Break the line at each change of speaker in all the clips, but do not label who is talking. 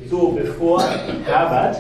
So, bevor Herbert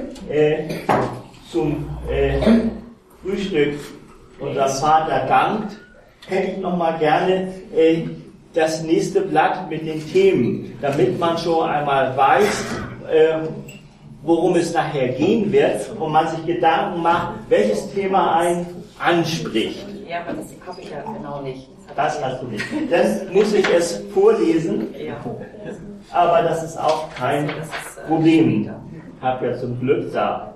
zum Frühstück unserem Vater dankt, hätte ich noch mal gerne das nächste Blatt mit den Themen, damit man schon einmal weiß, worum es nachher gehen wird und man sich Gedanken macht, welches Thema einen anspricht.
Ja, aber das habe ich ja genau nicht.
Das hast du nicht. Dann muss ich es vorlesen, aber das ist auch kein Problem. Ich habe ja zum Glück da.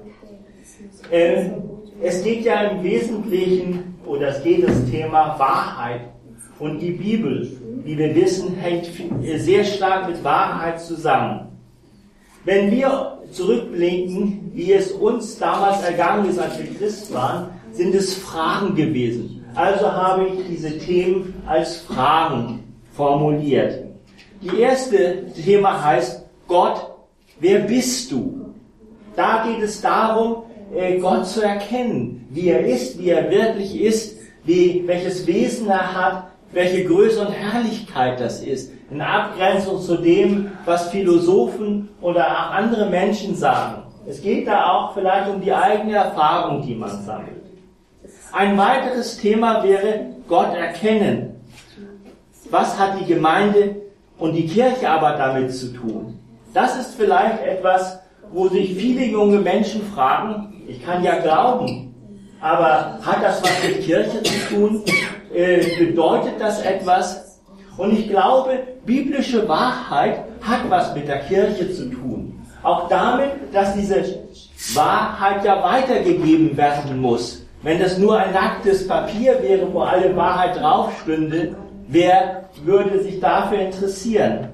Es geht ja im Wesentlichen, oder es geht das Thema Wahrheit. Und die Bibel, wie wir wissen, hängt sehr stark mit Wahrheit zusammen. Wenn wir zurückblicken, wie es uns damals ergangen ist, als wir Christ waren, sind es Fragen gewesen. Also habe ich diese Themen als Fragen formuliert. Die erste Thema heißt Gott, wer bist du? Da geht es darum, Gott zu erkennen, wie er ist, wie er wirklich ist, welches Wesen er hat, welche Größe und Herrlichkeit das ist. In Abgrenzung zu dem, was Philosophen oder auch andere Menschen sagen. Es geht da auch vielleicht um die eigene Erfahrung, die man sammelt. Ein weiteres Thema wäre Gott erkennen. Was hat die Gemeinde und die Kirche aber damit zu tun? Das ist vielleicht etwas, wo sich viele junge Menschen fragen, ich kann ja glauben, aber hat das was mit Kirche zu tun? Bedeutet das etwas? Und ich glaube, biblische Wahrheit hat was mit der Kirche zu tun. Auch damit, dass diese Wahrheit ja weitergegeben werden muss. Wenn das nur ein nacktes Papier wäre, wo alle Wahrheit drauf stünde, wer würde sich dafür interessieren?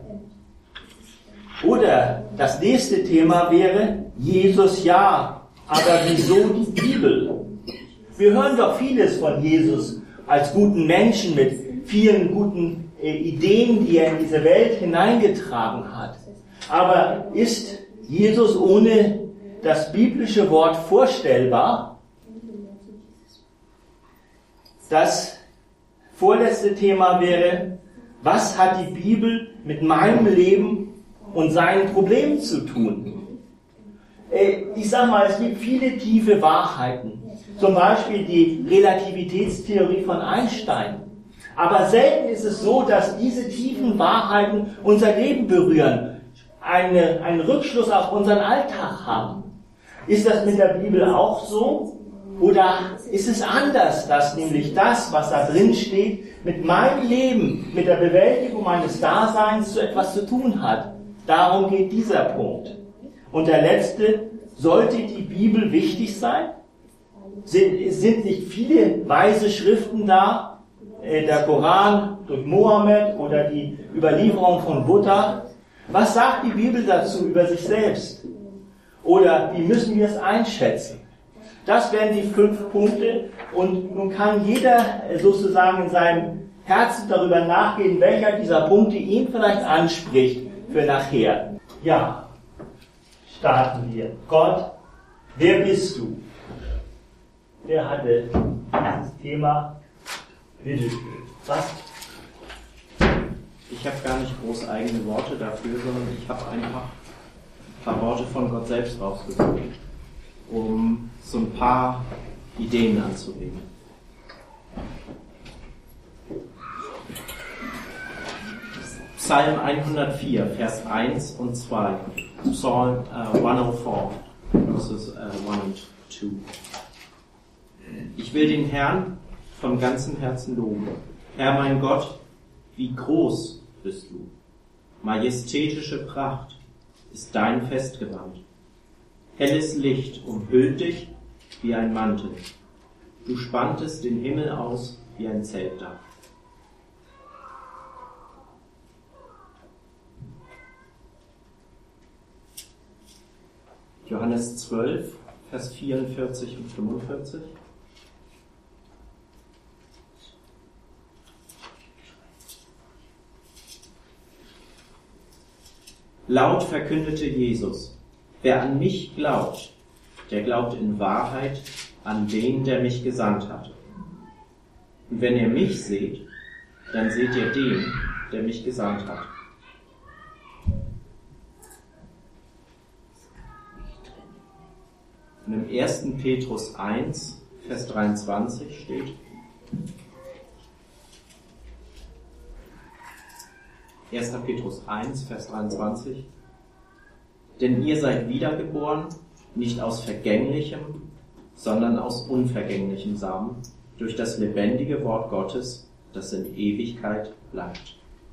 Oder das nächste Thema wäre Jesus ja, aber wieso die Bibel? Wir hören doch vieles von Jesus als guten Menschen mit vielen guten Ideen, die er in diese Welt hineingetragen hat. Aber ist Jesus ohne das biblische Wort vorstellbar? Das vorletzte Thema wäre, was hat die Bibel mit meinem Leben und seinen Problemen zu tun? Ich sag mal, es gibt viele tiefe Wahrheiten. Zum Beispiel die Relativitätstheorie von Einstein. Aber selten ist es so, dass diese tiefen Wahrheiten unser Leben berühren, einen Rückschluss auf unseren Alltag haben. Ist das mit der Bibel auch so? Oder ist es anders, dass nämlich das, was da drin steht, mit meinem Leben, mit der Bewältigung meines Daseins so etwas zu tun hat? Darum geht dieser Punkt. Und der letzte, sollte die Bibel wichtig sein? Sind nicht viele weise Schriften da? Der Koran durch Mohammed oder die Überlieferung von Buddha? Was sagt die Bibel dazu über sich selbst? Oder wie müssen wir es einschätzen? Das wären die 5 Punkte und nun kann jeder sozusagen in seinem Herzen darüber nachgehen, welcher dieser Punkte ihn vielleicht anspricht für nachher. Ja, starten wir. Gott, wer bist du? Wer hatte dieses Thema? Bitte schön. Was?
Ich habe gar nicht groß eigene Worte dafür, sondern ich habe einfach ein paar Worte von Gott selbst rausgesucht, um so ein paar Ideen anzuregen. Psalm 104, Vers 1 und 2. Psalm 104, Verses 1 und 2. Ich will den Herrn von ganzem Herzen loben. Herr mein Gott, wie groß bist du. Majestätische Pracht ist dein Festgewand. Helles Licht umhüllt dich wie ein Mantel. Du spanntest den Himmel aus wie ein Zeltdach. Johannes 12, Vers 44 und 45. Laut verkündete Jesus, wer an mich glaubt, der glaubt in Wahrheit an den, der mich gesandt hat. Und wenn ihr mich seht, dann seht ihr den, der mich gesandt hat. Und im 1. Petrus 1, Vers 23 steht: 1. Petrus 1, Vers 23: Denn ihr seid wiedergeboren, nicht aus vergänglichem, sondern aus unvergänglichem Samen, durch das lebendige Wort Gottes, das in Ewigkeit bleibt.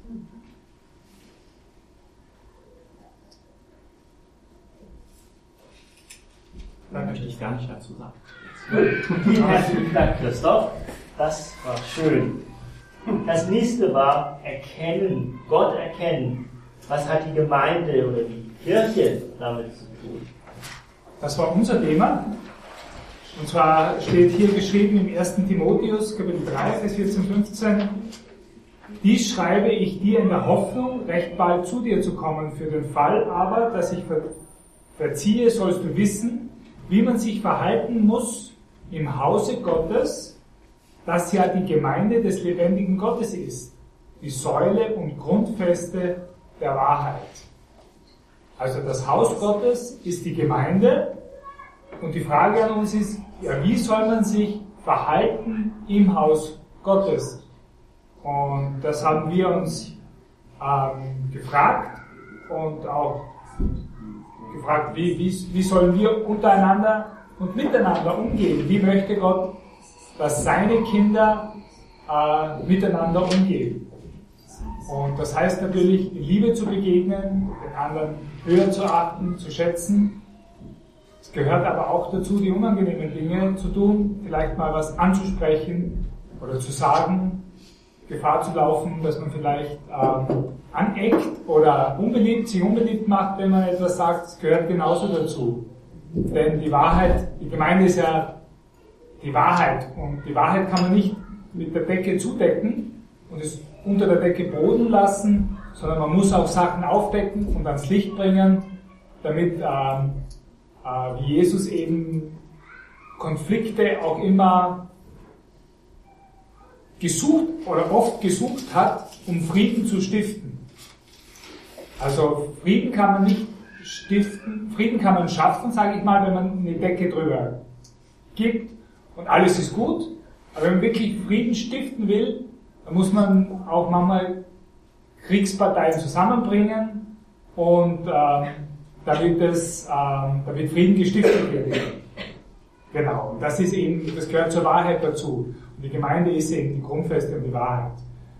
Da möchte ich gar nicht dazu sagen.
Vielen herzlichen Dank, Christoph. Das war schön. Das nächste war erkennen, Gott erkennen. Was hat die Gemeinde oder die Kirche damit zu tun?
Das war unser Thema. Und zwar steht hier geschrieben im 1. Timotheus, Kapitel 3, Vers 14, 15: Dies schreibe ich dir in der Hoffnung, recht bald zu dir zu kommen. Für den Fall aber, dass ich verziehe, sollst du wissen, wie man sich verhalten muss im Hause Gottes, das ja die Gemeinde des lebendigen Gottes ist, die Säule und Grundfeste der Wahrheit. Also das Haus Gottes ist die Gemeinde, und die Frage an uns ist, ja, wie soll man sich verhalten im Haus Gottes? Und das haben wir uns gefragt und auch gefragt, wie sollen wir untereinander und miteinander umgehen? Wie möchte Gott, dass seine Kinder miteinander umgehen? Und das heißt natürlich, in Liebe zu begegnen, den anderen höher zu achten, zu schätzen. Es gehört aber auch dazu, die unangenehmen Dinge zu tun, vielleicht mal was anzusprechen oder zu sagen, Gefahr zu laufen, dass man vielleicht aneckt oder sich unbeliebt macht, wenn man etwas sagt. Das gehört genauso dazu. Denn die Wahrheit, die Gemeinde ist ja die Wahrheit, und die Wahrheit kann man nicht mit der Decke zudecken und es unter der Decke brodeln lassen, sondern man muss auch Sachen aufdecken und ans Licht bringen, damit wie Jesus eben Konflikte auch immer gesucht oder oft gesucht hat, um Frieden zu stiften. Also Frieden kann man nicht stiften, Frieden kann man schaffen, sage ich mal, wenn man eine Decke drüber gibt und alles ist gut. Aber wenn man wirklich Frieden stiften will, dann muss man auch manchmal Kriegsparteien zusammenbringen und da wird Frieden gestiftet werden. Genau, und das gehört zur Wahrheit dazu. Und die Gemeinde ist eben die Grundfeste und die Wahrheit.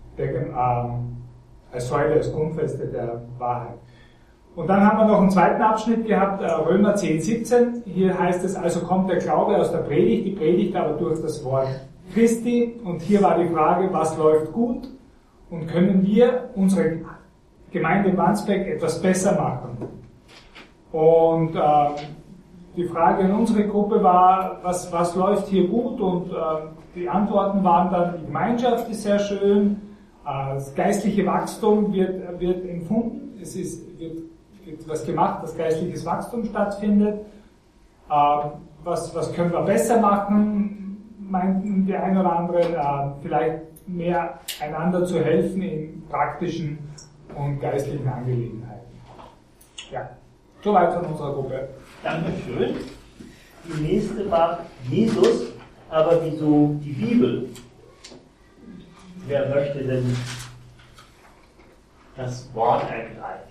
Als Säule, als Grundfeste der Wahrheit. Und dann haben wir noch einen zweiten Abschnitt gehabt, Römer 10, 17. Hier heißt es, also kommt der Glaube aus der Predigt, die Predigt aber durch das Wort Christi. Und hier war die Frage, was läuft gut? Und können wir unsere Gemeinde in Wandsbek etwas besser machen? Und die Frage in unsere Gruppe war, was läuft hier gut? Und die Antworten waren dann, die Gemeinschaft ist sehr schön, das geistliche Wachstum wird empfunden, wird was gemacht, dass geistliches Wachstum stattfindet. Was können wir besser machen, meinten die ein oder andere, vielleicht mehr einander zu helfen in praktischen und geistlichen Angelegenheiten. Ja, soweit von unserer Gruppe.
Dankeschön. Die nächste war Jesus, aber wieso die Bibel? Wer möchte denn das Wort ergreifen?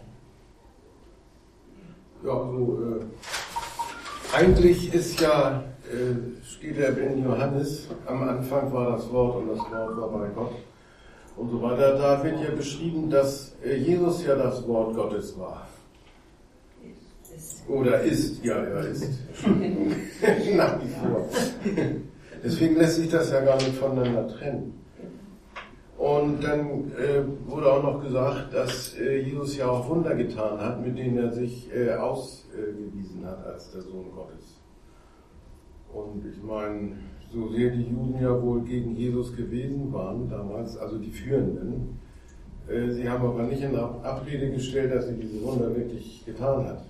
Ja, also eigentlich ist ja, steht ja in Johannes, am Anfang war das Wort und das Wort war bei Gott und so weiter. Da wird ja beschrieben, dass Jesus ja das Wort Gottes war. Oder ist, ist. Nach wie vor. Deswegen lässt sich das ja gar nicht voneinander trennen. Und dann wurde auch noch gesagt, dass Jesus ja auch Wunder getan hat, mit denen er sich ausgewiesen hat als der Sohn Gottes. Und ich meine, so sehr die Juden ja wohl gegen Jesus gewesen waren damals, also die Führenden, sie haben aber nicht in Abrede gestellt, dass er diese Wunder wirklich getan hat.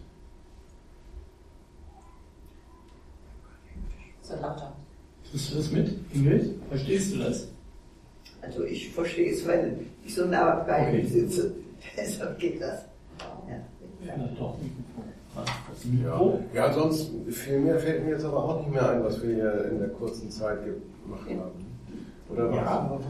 So lauter.
Kriegst du das mit, Ingrid? Verstehst du das?
Also ich verstehe es, weil ich so nah bei ihm sitze. Deshalb geht das. Ja.
Ja, doch.
Ja, sonst viel mehr fällt mir jetzt aber auch nicht mehr ein, was wir hier in der kurzen Zeit gemacht haben. Oder was?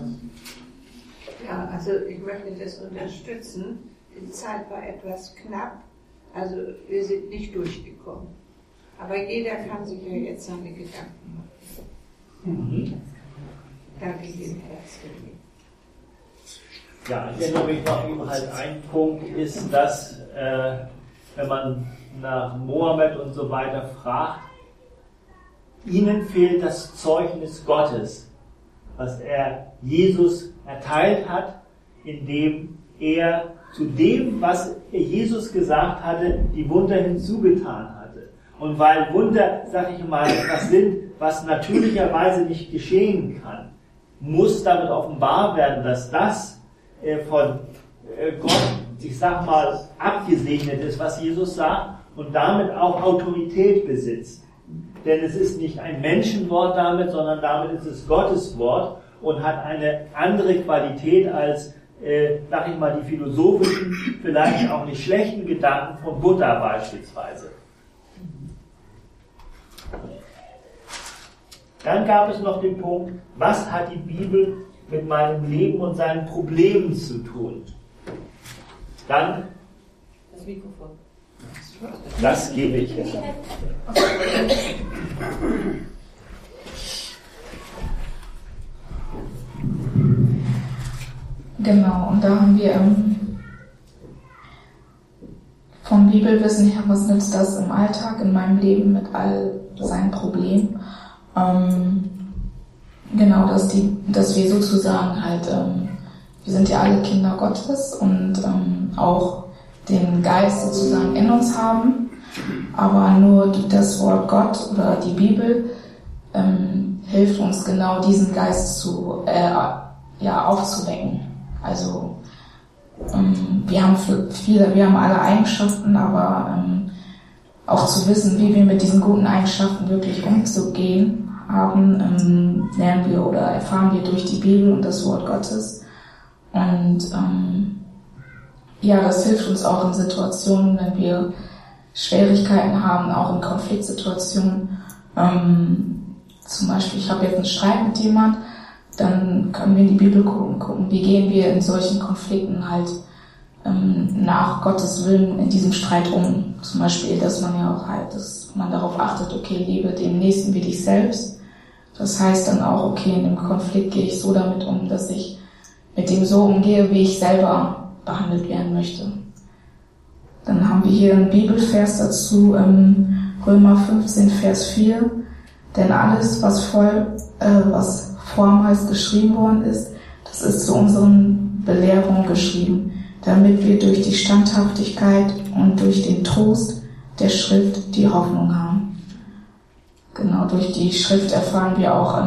Ja, also ich möchte das unterstützen. Die Zeit war etwas knapp, also wir sind nicht durchgekommen. Aber jeder kann sich ja jetzt seine Gedanken machen. Danke Ihnen herzlich.
Ja, ich erinnere mich noch, halt ein Punkt ist, dass wenn man nach Mohammed und so weiter fragt, ihnen fehlt das Zeugnis Gottes, was er Jesus erteilt hat, indem er zu dem, was Jesus gesagt hatte, die Wunder hinzugetan hatte. Und weil Wunder, sag ich mal, etwas sind, was natürlicherweise nicht geschehen kann, muss damit offenbar werden, dass das von Gott, ich sag mal, abgesegnet ist, was Jesus sagt, und damit auch Autorität besitzt. Denn es ist nicht ein Menschenwort damit, sondern damit ist es Gottes Wort und hat eine andere Qualität als, sag ich mal, die philosophischen, vielleicht auch nicht schlechten Gedanken von Buddha beispielsweise. Dann gab es noch den Punkt, was hat die Bibel mit meinem Leben und seinen Problemen zu tun? Dann
das Mikrofon.
Das gebe ich jetzt.
Genau, und da haben wir vom Bibelwissen her, was nützt das im Alltag, in meinem Leben mit all seinen Problemen? Genau, dass wir sozusagen halt, wir sind ja alle Kinder Gottes und auch den Geist sozusagen in uns haben, aber nur das Wort Gott oder die Bibel hilft uns genau diesen Geist aufzuwecken. Also wir haben alle Eigenschaften, aber auch zu wissen, wie wir mit diesen guten Eigenschaften wirklich umzugehen haben, lernen wir oder erfahren wir durch die Bibel und das Wort Gottes. Und das hilft uns auch in Situationen, wenn wir Schwierigkeiten haben, auch in Konfliktsituationen. Zum Beispiel, ich habe jetzt einen Streit mit jemand, dann können wir in die Bibel gucken, wie gehen wir in solchen Konflikten halt nach Gottes Willen in diesem Streit um. Zum Beispiel, dass man ja auch halt, dass man darauf achtet, okay, liebe den Nächsten wie dich selbst. Das heißt dann auch, okay, in dem Konflikt gehe ich so damit um, dass ich mit dem so umgehe, wie ich selber behandelt werden möchte. Dann haben wir hier einen Bibelvers dazu, Römer 15, Vers 4. Denn alles, was vormals geschrieben worden ist, das ist zu unseren Belehrungen geschrieben, damit wir durch die Standhaftigkeit und durch den Trost der Schrift die Hoffnung haben. Genau, durch die Schrift erfahren wir auch,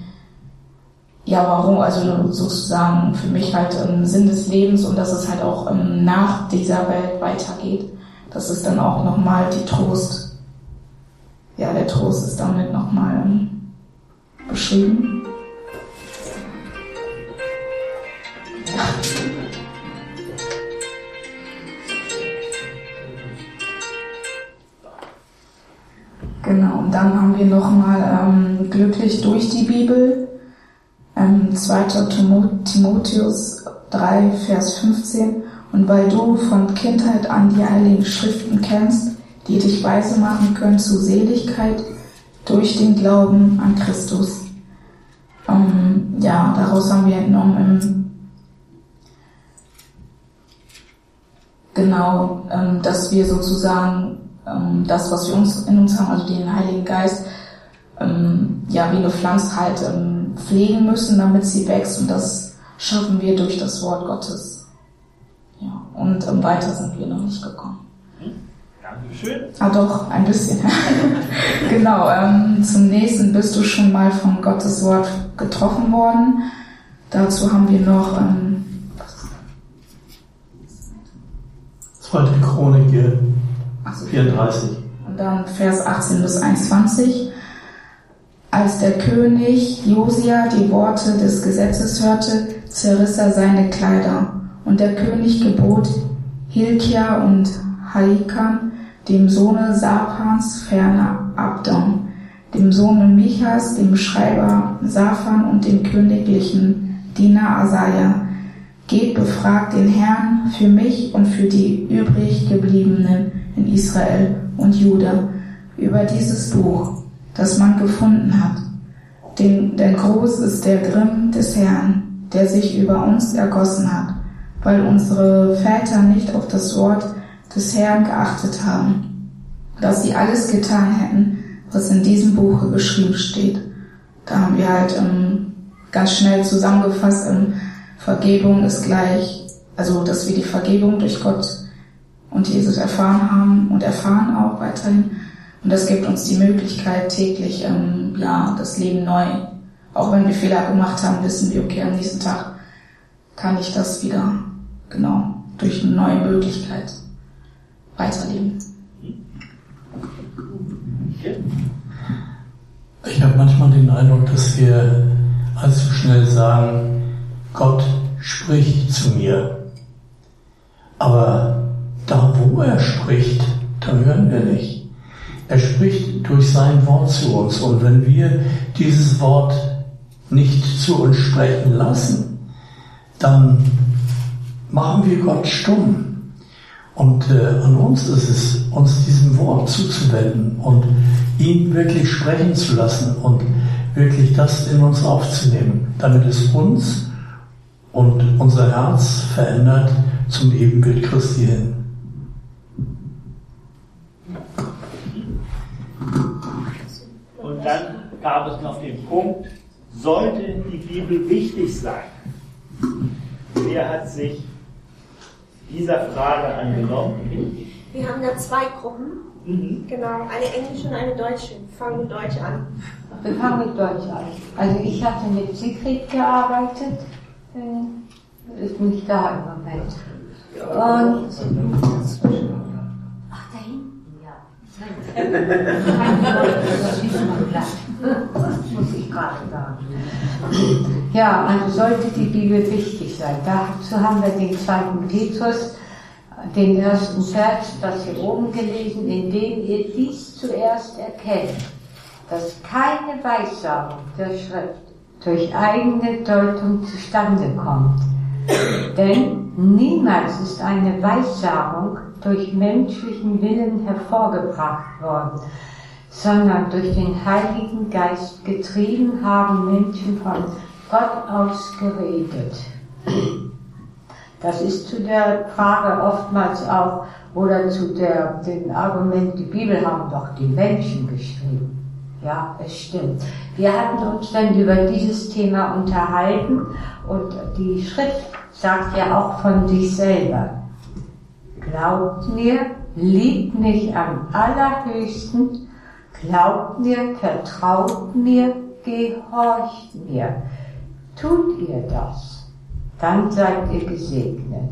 warum, also sozusagen für mich halt Sinn des Lebens und dass es halt auch nach dieser Welt weitergeht. Das ist dann auch nochmal die Trost. Ja, der Trost ist damit nochmal beschrieben. Genau, und dann haben wir nochmal glücklich durch die Bibel. 2. Timotheus 3, Vers 15. Und weil du von Kindheit an die heiligen Schriften kennst, die dich weise machen können zur Seligkeit durch den Glauben an Christus. Daraus haben wir entnommen, dass wir sozusagen das, was wir in uns haben, also den Heiligen Geist, wie eine Pflanze halt pflegen müssen, damit sie wächst, und das schaffen wir durch das Wort Gottes. Ja, und weiter sind wir noch nicht gekommen.
Dankeschön.
Doch, ein bisschen. Genau, zum nächsten, bist du schon mal von Gottes Wort getroffen worden? Dazu haben wir noch
2. Chronik 34.
Und dann Vers 18 bis 21. Als der König Josia die Worte des Gesetzes hörte, zerriss er seine Kleider. Und der König gebot Hilkia und Ahikam, dem Sohne Saphans, ferner Abdon, dem Sohne Michas, dem Schreiber Saphan und dem königlichen Diener Asaja: Geht, befragt den Herrn für mich und für die übrig gebliebenen in Israel und Juda über dieses Buch, das man gefunden hat. Denn groß ist der Grimm des Herrn, der sich über uns ergossen hat, weil unsere Väter nicht auf das Wort des Herrn geachtet haben, dass sie alles getan hätten, was in diesem Buche geschrieben steht. Da haben wir halt ganz schnell zusammengefasst, Vergebung ist gleich, also dass wir die Vergebung durch Gott und Jesus erfahren haben und erfahren auch weiterhin. Und das gibt uns die Möglichkeit, täglich das Leben neu, auch wenn wir Fehler gemacht haben, wissen wir, okay, am nächsten Tag kann ich das wieder, durch eine neue Möglichkeit weiterleben.
Ich habe manchmal den Eindruck, dass wir allzu schnell sagen, Gott spricht zu mir. Aber da, wo er spricht, da hören wir nicht. Er spricht durch sein Wort zu uns. Und wenn wir dieses Wort nicht zu uns sprechen lassen, dann machen wir Gott stumm. Und an uns ist es, uns diesem Wort zuzuwenden und ihn wirklich sprechen zu lassen und wirklich das in uns aufzunehmen, damit es uns und unser Herz verändert zum Ebenbild Christi hin.
Und dann gab es noch den Punkt, sollte die Bibel wichtig sein? Wer hat sich dieser Frage angenommen?
Wir haben da 2 Gruppen, genau, eine englische und eine deutsche. Wir fangen mit Deutsch an.
Wir fangen mit Deutsch an. Also ich hatte mit Sigrid gearbeitet, ist nicht da im Moment. Und ach, da hinten, ja. Das ist mal klar. Muss ich gerade sagen. Ja, also sollte die Bibel wichtig sein. Dazu haben wir den 2. Petrus, den 1. Vers, das hier oben gelesen, in dem ihr dies zuerst erkennt, dass keine Weissagung der Schrift durch eigene Deutung zustande kommt. Denn niemals ist eine Weissagung durch menschlichen Willen hervorgebracht worden, sondern durch den Heiligen Geist getrieben haben Menschen von Gott aus geredet. Das ist zu der Frage oftmals auch, oder zu dem Argument, die Bibel haben doch die Menschen geschrieben. Ja, es stimmt. Wir hatten uns dann über dieses Thema unterhalten und die Schrift sagt ja auch von sich selber: Glaubt mir, liebt mich am Allerhöchsten, glaubt mir, vertraut mir, gehorcht mir. Tut ihr das, dann seid ihr gesegnet.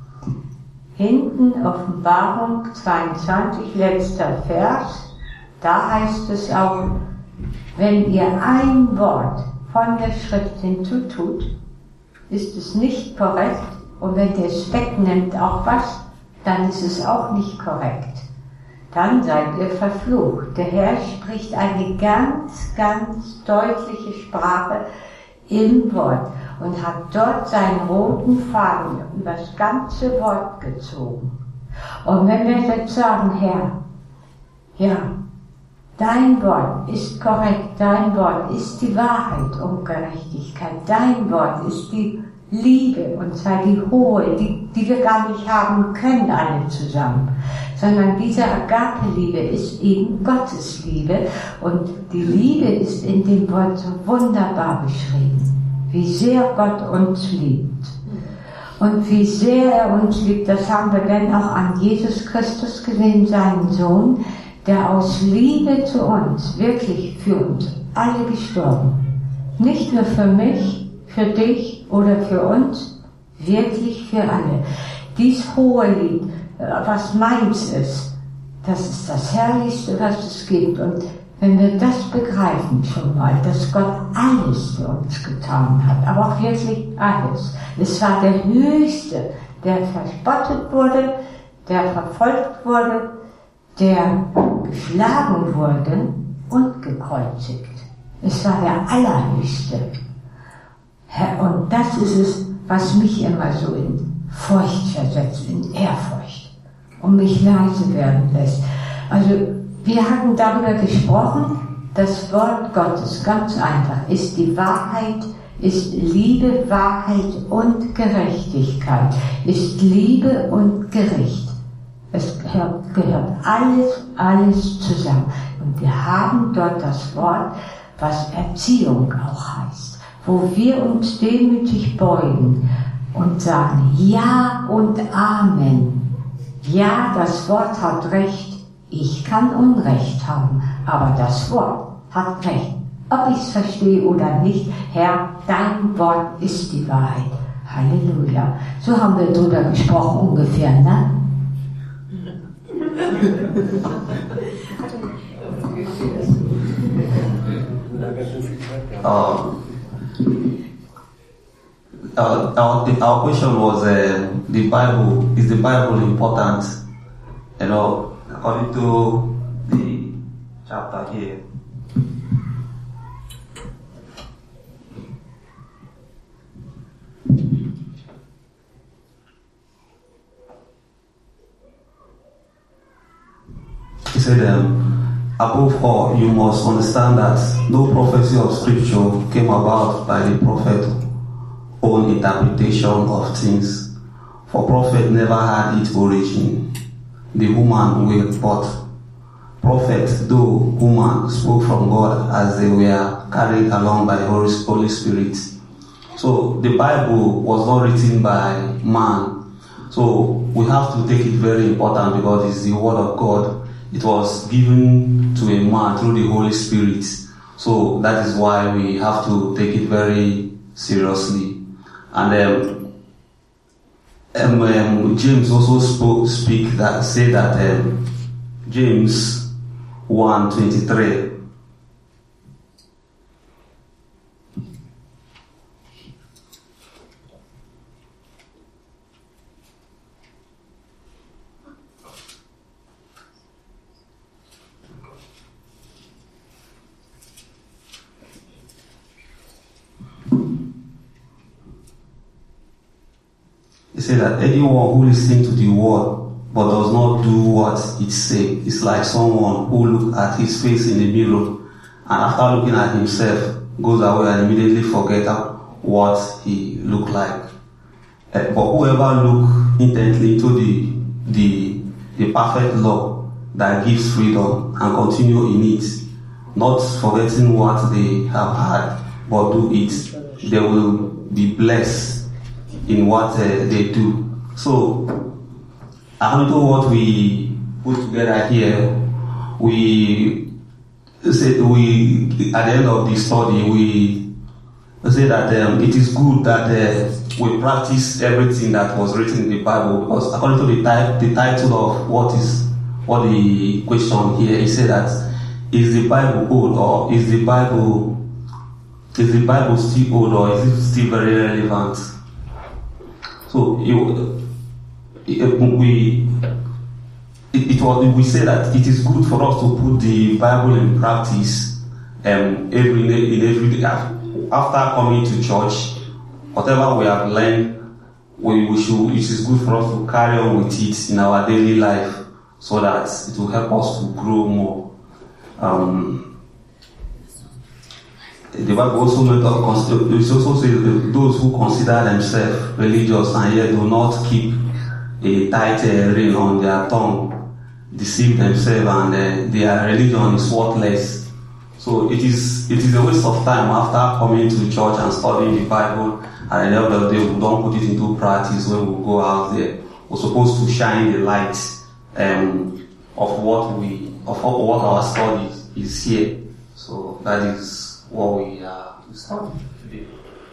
Hinten Offenbarung 22, letzter Vers, da heißt es auch, wenn ihr ein Wort von der Schrift hinzutut, ist es nicht korrekt, und wenn ihr es wegnimmt auch was, dann ist es auch nicht korrekt. Dann seid ihr verflucht. Der Herr spricht eine ganz, ganz deutliche Sprache im Wort und hat dort seinen roten Faden über das ganze Wort gezogen. Und wenn wir jetzt sagen, Herr, ja, dein Wort ist korrekt, dein Wort ist die Wahrheit und Gerechtigkeit, dein Wort ist die Liebe, und zwar die hohe, die wir gar nicht haben können alle zusammen, sondern diese Agape-Liebe ist eben Gottes Liebe, und die Liebe ist in dem Wort so wunderbar beschrieben, wie sehr Gott uns liebt. Und wie sehr er uns liebt, das haben wir dann auch an Jesus Christus gesehen, seinen Sohn, der aus Liebe zu uns, wirklich für uns alle gestorben. Nicht nur für mich, für dich oder für uns, wirklich für alle. Dies hohe Lied, was meins ist, das ist das Herrlichste, was es gibt. Und wenn wir das begreifen schon mal, dass Gott alles für uns getan hat, aber auch wirklich alles. Es war der Höchste, der verspottet wurde, der verfolgt wurde, der geschlagen wurde und gekreuzigt. Es war der Allerhöchste. Und das ist es, was mich immer so in Furcht versetzt, in Ehrfurcht und mich leise werden lässt. Also wir hatten darüber gesprochen, das Wort Gottes, ganz einfach, ist die Wahrheit, ist Liebe, Wahrheit und Gerechtigkeit, ist Liebe und Gericht. Es gehört alles zusammen. Und wir haben dort das Wort, was Erziehung auch heißt, wo wir uns demütig beugen und sagen, ja und Amen. Ja, das Wort hat Recht, ich kann Unrecht haben, aber das Wort hat Recht. Ob ich es verstehe oder nicht, Herr, dein Wort ist die Wahrheit. Halleluja. So haben wir drüber gesprochen ungefähr, ne?
Our question was, is the Bible important? According to the chapter here. He said, above all, you must understand that no prophecy of Scripture came about by the prophet's own interpretation of things. For prophet never had its origin. The human will, but prophet, though human, spoke from God as they were carried along by the Holy Spirit. So the Bible was not written by man. So we have to take it very important because it's the word of God. It was given to a man through the Holy Spirit. So that is why we have to take it very seriously. And James also said that James 1:23. He said that anyone who listens to the word but does not do what it says is like someone who looks at his face in the mirror and after looking at himself goes away and immediately forgets what he looked like. But whoever looks intently into the perfect law that gives freedom and continue in it, not forgetting what they have had, but do it, they will be blessed in what they do. So, according to what we put together here, we said at the end of the study, we say that it is good that we practice everything that was written in the Bible, because according to the title of what the question here, he said that is the Bible old, or is the Bible still old, or is it still very relevant? So we say that it is good for us to put the Bible in practice every day. After coming to church, whatever we have learned, it is good for us to carry on with it in our daily life, so that it will help us to grow more. The Bible also says those who consider themselves religious and yet do not keep a tight rein on their tongue deceive themselves, and their religion is worthless. So it is a waste of time after coming to church and studying the Bible, and at the end of the day we don't put it into practice when we go out there. We're supposed to shine the light of what our study is here. So that is what we are studying today.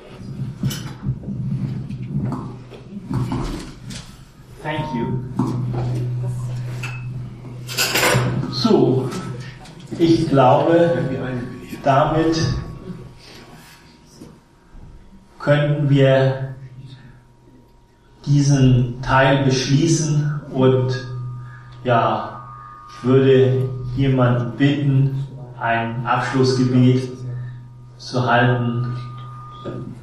Thank you. So, ich glaube, damit können wir diesen Teil beschließen und ja, würde jemanden bitten, ein Abschlussgebet zu halten.